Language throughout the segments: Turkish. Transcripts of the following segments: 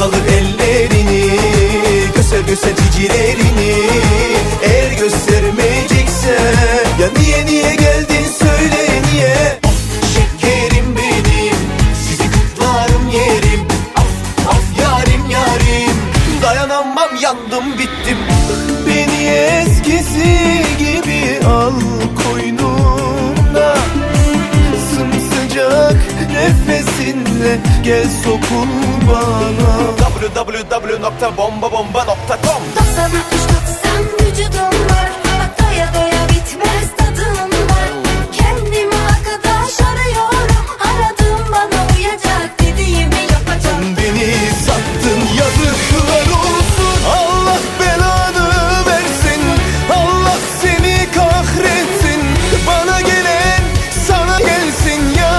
kalır ellerini, göster göster cicilerini. Eğer göstermeyeceksen ya niye geldin söyle niye. Şekerim benim, sizi kutlarım yerim. Af yarim yarim, dayanamam yandım bittim. Beni eskisi gibi al koynuna, sımsıcak nefesinle gel sokul bana. www.bombabomba.com 90-60-90 vücudum var, bak doya doya bitmez tadım var. Kendime arkadaş arıyorum, aradım bana uyacak dediğimi yapacağım. Beni sattın, yazıklar olsun. Allah belanı versin, Allah seni kahretsin. Bana gelen sana gelsin ya.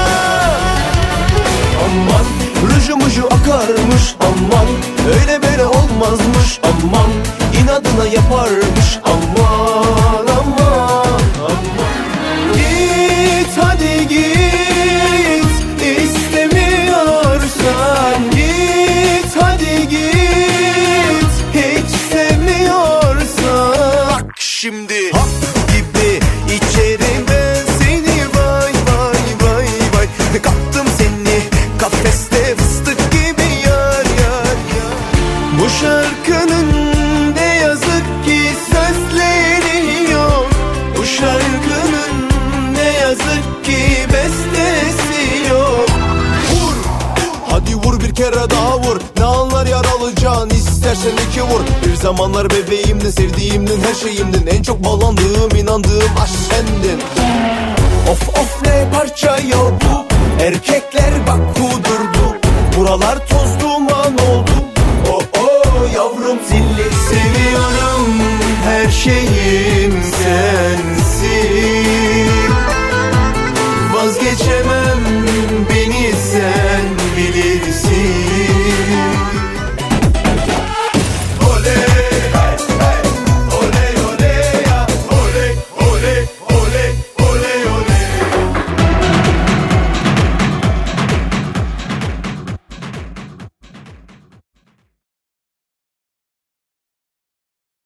Aman ruju akarmış, aman öyle böyle olmazmış, aman inadına yaparmış, aman aman aman. Git hadi git, istemiyorsan git hadi git, hiç sevmiyorsan. Bak şimdi hap gibi içerim ben seni, vay vay vay vay. Kaptım seni kafeste fıstık gibi yar yar yar. Bu şarkının ne yazık ki sözleri yok. Bu şarkının ne yazık ki bestesi yok. Vur, hadi vur bir kere daha vur. Ne anlar yaralı can, istersen iki vur. Bir zamanlar bebeğimdin, sevdiğimdin, her şeyimdin. En çok bağlandığım, inandığım aşk sendin. Of of ne parça ya bu, erkekler bak kudurdu.